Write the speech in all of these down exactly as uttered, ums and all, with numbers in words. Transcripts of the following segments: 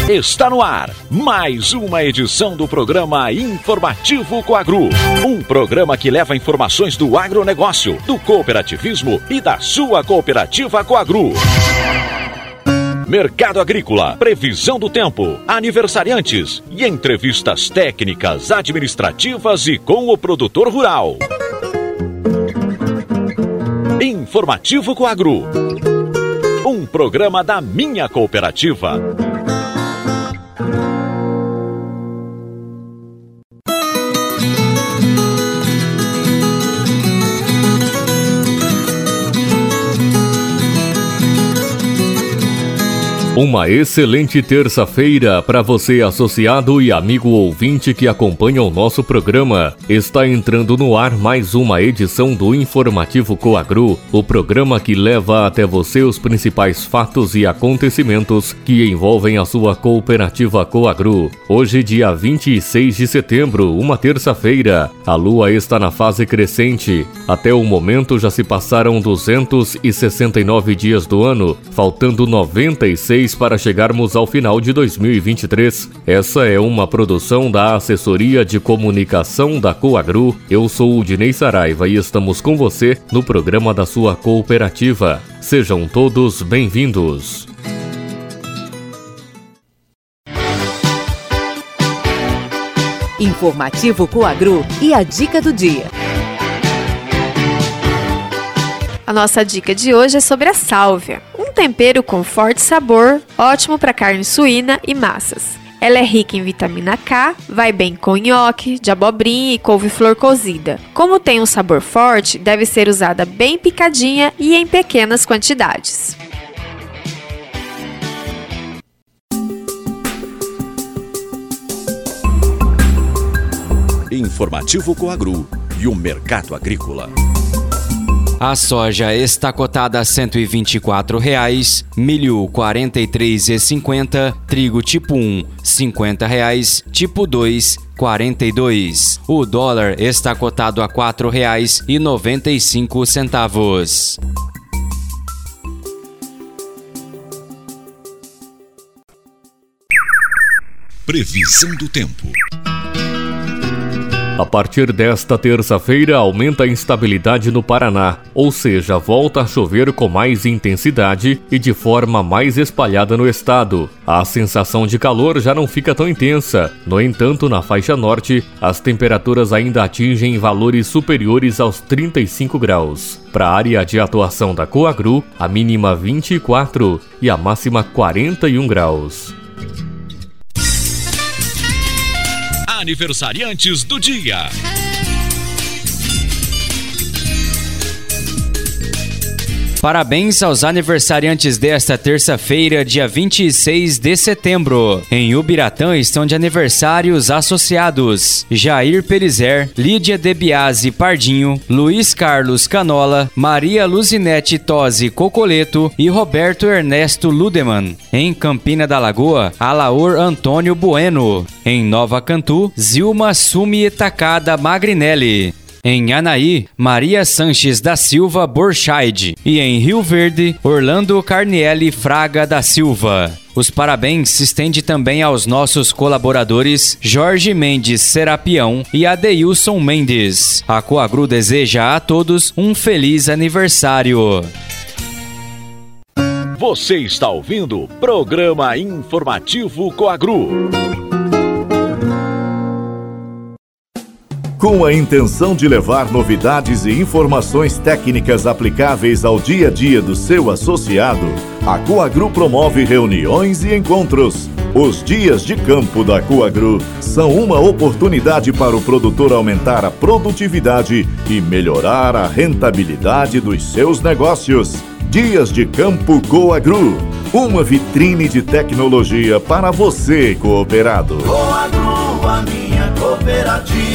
Está no ar mais uma edição do programa Informativo Coagro. Um programa que leva informações do agronegócio, do cooperativismo e da sua cooperativa Coagro. Mercado agrícola, previsão do tempo, aniversariantes e entrevistas técnicas, administrativas e com o produtor rural. Informativo Coagro. Um programa da minha cooperativa. Uma excelente terça-feira para você, associado e amigo ouvinte que acompanha o nosso programa. Está entrando no ar mais uma edição do Informativo Coagro, o programa que leva até você os principais fatos e acontecimentos que envolvem a sua cooperativa Coagro. Hoje, dia vinte e seis de setembro, uma terça-feira, a lua está na fase crescente. Até o momento já se passaram duzentos e sessenta e nove dias do ano, faltando noventa e seis para chegarmos ao final de dois mil e vinte e três. Essa é uma produção da Assessoria de Comunicação da Coagro. Eu sou o Dinei Saraiva e estamos com você no programa da sua cooperativa. Sejam todos bem-vindos. Informativo Coagro e a dica do dia. A nossa dica de hoje é sobre a sálvia, um tempero com forte sabor, ótimo para carne suína e massas. Ela é rica em vitamina K, vai bem com nhoque, de abobrinha e couve-flor cozida. Como tem um sabor forte, deve ser usada bem picadinha e em pequenas quantidades. Informativo Coagro e o mercado agrícola. A soja está cotada a cento e vinte e quatro reais, milho quarenta e três reais e cinquenta centavos, trigo tipo um cinquenta reais, tipo dois quarenta e dois. O dólar está cotado a quatro reais e noventa e cinco centavos. Previsão do tempo. A partir desta terça-feira, aumenta a instabilidade no Paraná, ou seja, volta a chover com mais intensidade e de forma mais espalhada no estado. A sensação de calor já não fica tão intensa. No entanto, na faixa norte, as temperaturas ainda atingem valores superiores aos trinta e cinco graus. Para a área de atuação da Coagro, a mínima vinte e quatro e a máxima quarenta e um graus. Aniversariantes do dia. Parabéns aos aniversariantes desta terça-feira, dia vinte e seis de setembro. Em Ubiratã estão de aniversários associados: Jair Perizer, Lídia De Biasi Pardinho, Luiz Carlos Canola, Maria Luzinete Tosi Cocoleto e Roberto Ernesto Ludeman. Em Campina da Lagoa, Alaor Antônio Bueno. Em Nova Cantu, Zilma Sumi Takada Magrinelli. Em Anaí, Maria Sanches da Silva Borchaide. E em Rio Verde, Orlando Carnielli Fraga da Silva. Os parabéns se estendem também aos nossos colaboradores Jorge Mendes Serapião e Adeilson Mendes. A Coagro deseja a todos um feliz aniversário. Você está ouvindo o programa Informativo Coagro. Com a intenção de levar novidades e informações técnicas aplicáveis ao dia a dia do seu associado, a Coagro promove reuniões e encontros. Os dias de campo da Coagro são uma oportunidade para o produtor aumentar a produtividade e melhorar a rentabilidade dos seus negócios. Dias de Campo Coagro, uma vitrine de tecnologia para você, cooperado. Coagro, a minha cooperativa.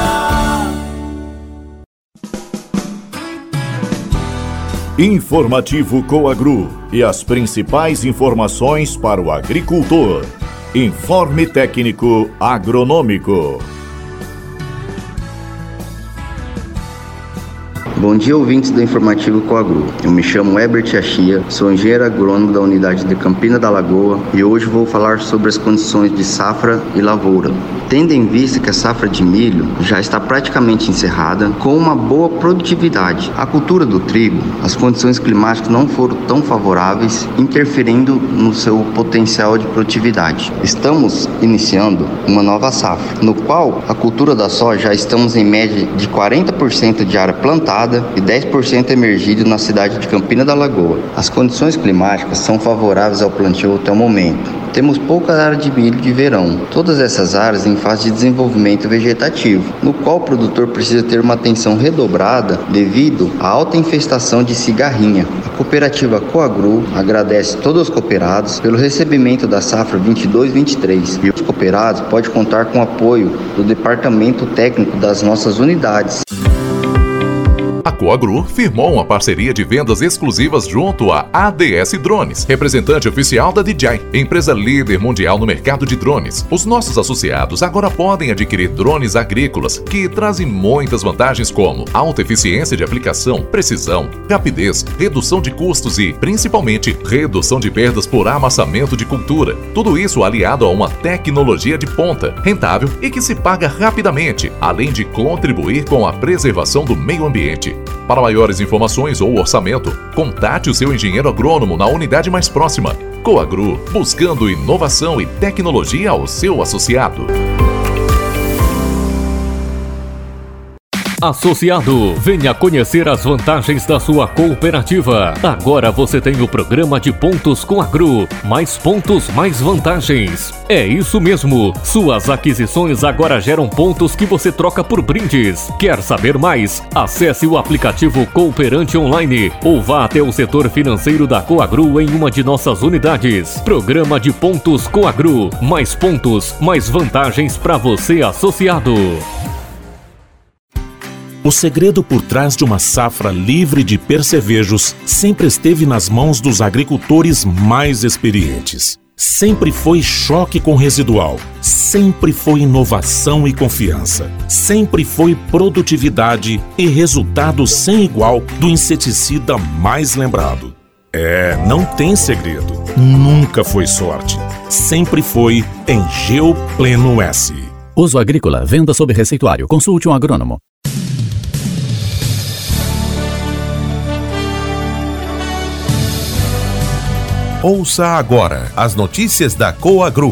Informativo Coagro e as principais informações para o agricultor. Informe técnico agronômico. Bom dia, ouvintes do Informativo Coagru. Eu me chamo Herbert Achia, sou engenheiro agrônomo da unidade de Campina da Lagoa e hoje vou falar sobre as condições de safra e lavoura. Tendo em vista que a safra de milho já está praticamente encerrada, com uma boa produtividade. A cultura do trigo, as condições climáticas não foram tão favoráveis, interferindo no seu potencial de produtividade. Estamos iniciando uma nova safra, no qual a cultura da soja já estamos em média de quarenta por cento de área plantada e dez por cento emergido na cidade de Campina da Lagoa. As condições climáticas são favoráveis ao plantio até o momento. Temos pouca área de milho de verão, todas essas áreas em fase de desenvolvimento vegetativo, no qual o produtor precisa ter uma atenção redobrada devido à alta infestação de cigarrinha. A cooperativa Coagru agradece todos os cooperados pelo recebimento da safra vinte e dois vinte e três e os cooperados podem contar com o apoio do departamento técnico das nossas unidades. A Coagru firmou uma parceria de vendas exclusivas junto à A D S Drones, representante oficial da D J I, empresa líder mundial no mercado de drones. Os nossos associados agora podem adquirir drones agrícolas que trazem muitas vantagens como alta eficiência de aplicação, precisão, rapidez, redução de custos e, principalmente, redução de perdas por amassamento de cultura. Tudo isso aliado a uma tecnologia de ponta, rentável e que se paga rapidamente, além de contribuir com a preservação do meio ambiente. Para maiores informações ou orçamento, contate o seu engenheiro agrônomo na unidade mais próxima. Coagru, buscando inovação e tecnologia ao seu associado. Associado, venha conhecer as vantagens da sua cooperativa. Agora você tem o programa de pontos Coagru. Mais pontos, mais vantagens. É isso mesmo. Suas aquisições agora geram pontos que você troca por brindes. Quer saber mais? Acesse o aplicativo Cooperante Online ou vá até o setor financeiro da Coagru em uma de nossas unidades. Programa de pontos Coagru. Mais pontos, mais vantagens para você, associado. O segredo por trás de uma safra livre de percevejos sempre esteve nas mãos dos agricultores mais experientes. Sempre foi choque com residual, sempre foi inovação e confiança, sempre foi produtividade e resultado sem igual do inseticida mais lembrado. É, não tem segredo, nunca foi sorte, sempre foi Engeu Pleno S. Uso agrícola, venda sob receituário, consulte um agrônomo. Ouça agora as notícias da Coagru.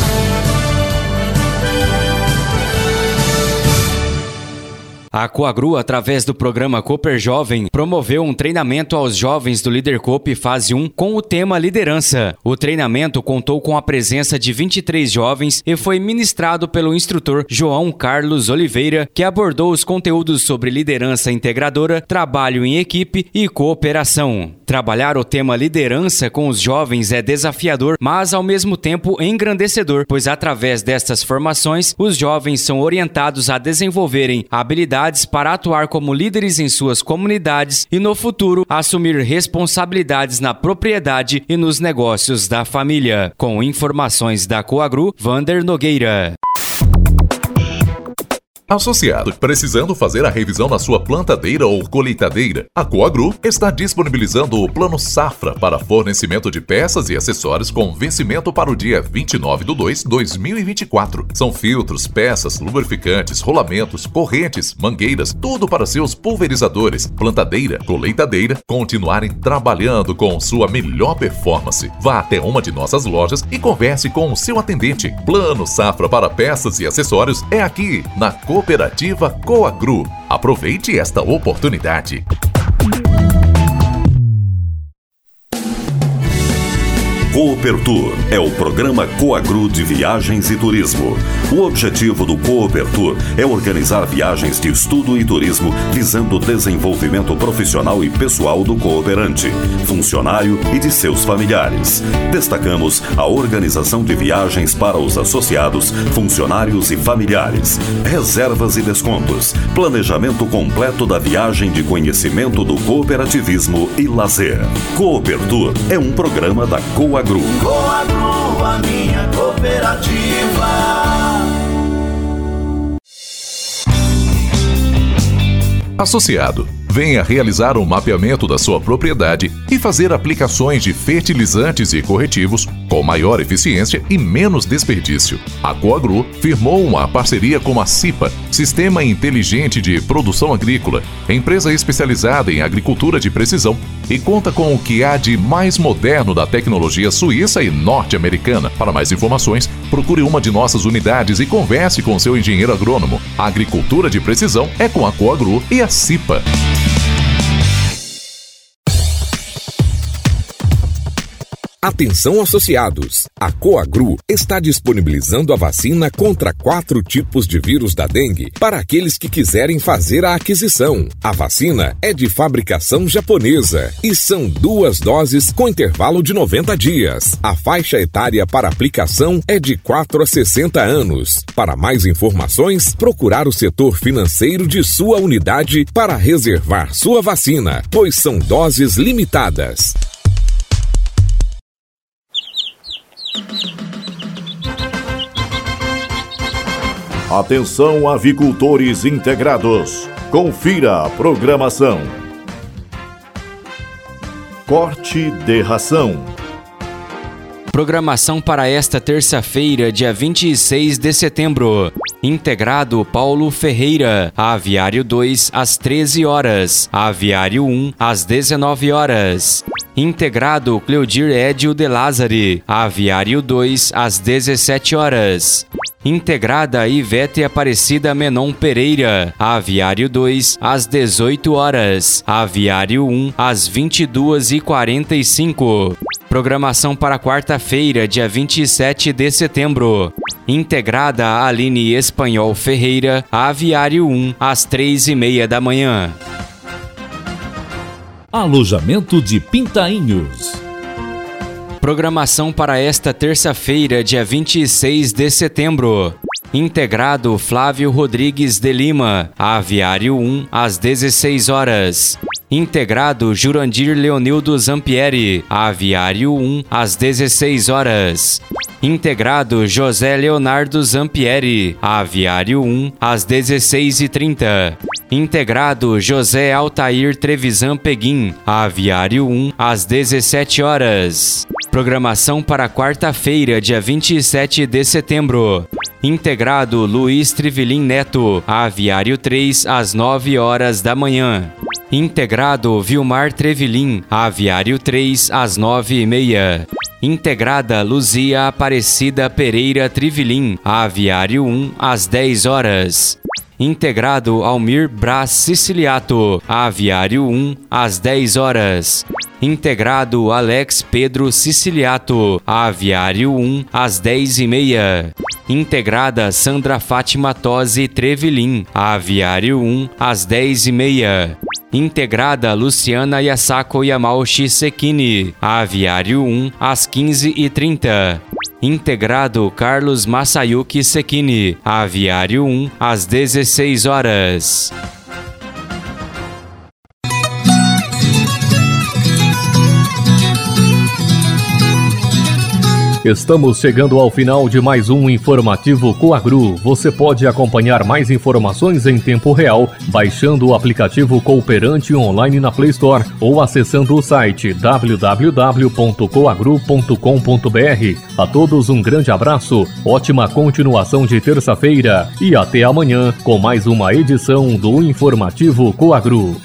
A Coagru, através do programa Cooper Jovem, promoveu um treinamento aos jovens do Líder Coop Fase um com o tema Liderança. O treinamento contou com a presença de vinte e três jovens e foi ministrado pelo instrutor João Carlos Oliveira, que abordou os conteúdos sobre liderança integradora, trabalho em equipe e cooperação. Trabalhar o tema liderança com os jovens é desafiador, mas ao mesmo tempo engrandecedor, pois através destas formações, os jovens são orientados a desenvolverem habilidades para atuar como líderes em suas comunidades e, no futuro, assumir responsabilidades na propriedade e nos negócios da família. Com informações da Coagru, Vander Nogueira. Associado, precisando fazer a revisão na sua plantadeira ou colheitadeira, a Coagru está disponibilizando o Plano Safra para fornecimento de peças e acessórios com vencimento para o dia vinte e nove de dois de dois mil e vinte e quatro. São filtros, peças, lubrificantes, rolamentos, correntes, mangueiras, tudo para seus pulverizadores, plantadeira, colheitadeira, continuarem trabalhando com sua melhor performance. Vá até uma de nossas lojas e converse com o seu atendente. Plano Safra para peças e acessórios é aqui, na Cooperativa Coagru. Aproveite esta oportunidade. Coopertour é o programa Coagru de viagens e turismo. O objetivo do Coopertour é organizar viagens de estudo e turismo visando o desenvolvimento profissional e pessoal do cooperante, funcionário e de seus familiares. Destacamos a organização de viagens para os associados, funcionários e familiares, reservas e descontos, planejamento completo da viagem de conhecimento do cooperativismo e lazer. Coopertour é um programa da Coagru. Coagru, a minha cooperativa. Associado, Venha realizar um mapeamento da sua propriedade e fazer aplicações de fertilizantes e corretivos com maior eficiência e menos desperdício. A Coagro firmou uma parceria com a CIPA, Sistema Inteligente de Produção Agrícola, empresa especializada em agricultura de precisão, e conta com o que há de mais moderno da tecnologia suíça e norte-americana. Para mais informações, procure uma de nossas unidades e converse com seu engenheiro agrônomo. A agricultura de precisão é com a Coagro e a CIPA. Atenção associados! A Coagro está disponibilizando a vacina contra quatro tipos de vírus da dengue para aqueles que quiserem fazer a aquisição. A vacina é de fabricação japonesa e são duas doses com intervalo de noventa dias. A faixa etária para aplicação é de quatro a sessenta anos. Para mais informações, procurar o setor financeiro de sua unidade para reservar sua vacina, pois são doses limitadas. Atenção, avicultores integrados. Confira a programação. Corte de ração. Programação para esta terça-feira, dia vinte e seis de setembro. Integrado Paulo Ferreira, Aviário dois às treze horas, Aviário um às dezenove horas. Integrado Cleodir Edio de Lázari, Aviário dois às dezessete horas. Integrada Ivete Aparecida Menon Pereira, Aviário dois às dezoito horas, Aviário um às vinte e duas e quarenta e cinco. Programação para quarta-feira, dia vinte e sete de setembro. Integrada Aline Espanhol Ferreira, Aviário um às três e meia da manhã. Alojamento de Pintainhos. Programação para esta terça-feira, dia vinte e seis de setembro. Integrado Flávio Rodrigues de Lima, Aviário um às dezesseis horas. Integrado Jurandir Leonildo Zampieri, Aviário um às dezesseis horas. Integrado José Leonardo Zampieri, Aviário um às dezesseis e trinta. Integrado José Altair Trevisan Peguim, Aviário um às dezessete horas. Programação para quarta-feira, dia vinte e sete de setembro. Integrado Luiz Trivelin Neto, Aviário três às nove horas da manhã. Integrado Vilmar Trevelin, Aviário três às nove e meia. Integrada Luzia Aparecida Pereira Trivelin, Aviário um às dez horas. Integrado Almir Braz Siciliato, Aviário um às dez horas. Integrado Alex Pedro Siciliato, Aviário um às dez e meia. Integrada Sandra Fátima Tosi Trevelin, Aviário um às dez e meia. Integrada Luciana Yasako Yamauchi Sekini, Aviário um às quinze e trinta. Integrado Carlos Masayuki Sekini, Aviário um às dezesseis horas. Estamos chegando ao final de mais um informativo Coagru. Você pode acompanhar mais informações em tempo real baixando o aplicativo Cooperante online na Play Store ou acessando o site w w w ponto coagru ponto com ponto b r. A todos um grande abraço, ótima continuação de terça-feira e até amanhã com mais uma edição do informativo Coagru.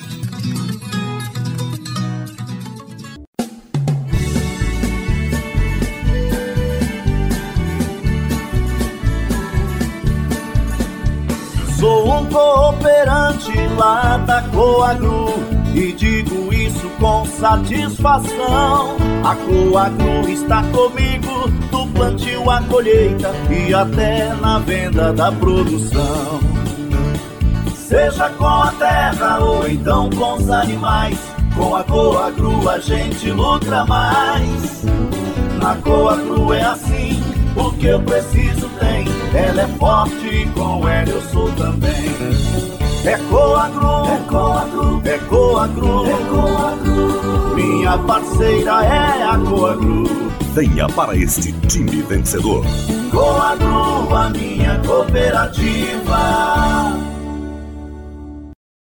Sou um cooperante lá da Coagru e digo isso com satisfação. A Coagru está comigo do plantio à colheita e até na venda da produção. Seja com a terra ou então com os animais, com a Coagru a gente lucra mais. Na Coagru é assim, o que eu preciso tem. Ela é forte e com ela eu sou também. É Coagru, é Coagru, é Coagru, é Coagru. Minha parceira é a Coagru. Venha para este time vencedor. Coagru, a minha cooperativa.